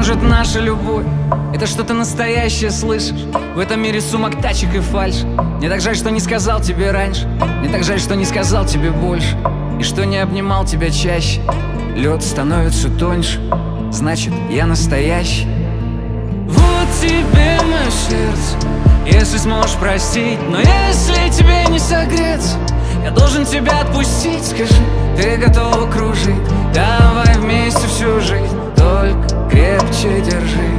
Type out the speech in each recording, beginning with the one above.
Может, наша любовь — это что-то настоящее, слышишь? В этом мире сумок, тачек и фальшь. Мне так жаль, что не сказал тебе раньше. Мне так жаль, что не сказал тебе больше. И что не обнимал тебя чаще. Лед становится тоньше, значит, я настоящий. Вот тебе мое сердце, если сможешь простить. Но если тебе не согреться, я должен тебя отпустить. Скажи, ты готова кружить? Давай вместе всю жизнь, только крепче держи.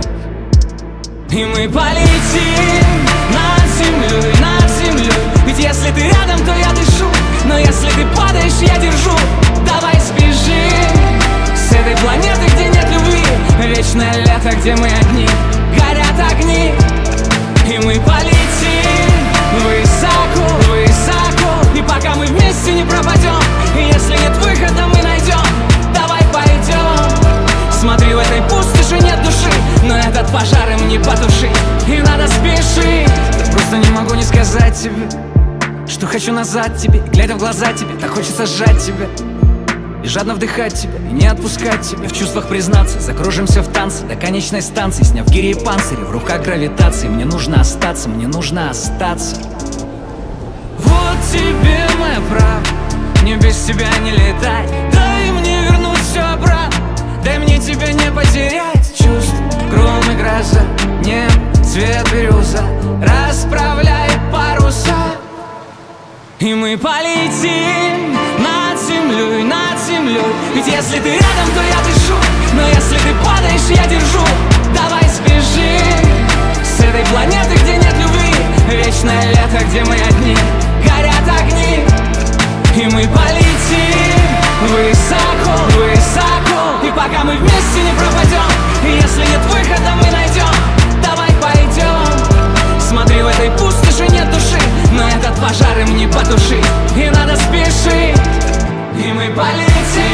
И мы полетим над землей, над землей. Ведь если ты рядом, то я дышу. Но если ты падаешь, я держу. Давай сбежим с этой планеты, где нет любви. Вечное лето, где мы одни, горят огни. И мы полетим высоко, высоко. И пока мы вместе не пропадем, и если нет выхода, мы найдем. Давай пойдем. Смотри, в этой пустоши нет души, но этот пожар им не потушить. И надо спешить. Я просто не могу не сказать тебе, что хочу назад тебе. И глядя в глаза тебе, так хочется сжать тебя и жадно вдыхать тебя, и не отпускать тебя. В чувствах признаться, закружимся в танце до конечной станции, сняв гири и панцири, в руках гравитации. Мне нужно остаться, мне нужно остаться. Вот тебе моя правда, мне без тебя не летать. Дай мне вернуть все обратно, дай мне тебя не потерять. Чувств, гром и гроза, небо, цвет бирюза, расправляй паруса. И мы полетим над землей, над землей. Ведь если ты рядом, то я дышу. Но если ты падаешь, я держу. Давай сбежим с этой планеты, где нет любви. Вечное лето, где мы одни, горят огни. И мы полетим высоко, высоко. И пока мы вместе не пропадем, и если нет выхода, мы найдем. Давай пойдем. Смотри, в этой пустоши нет души, но этот пожар им не потушить. И надо спешить. И мы полетим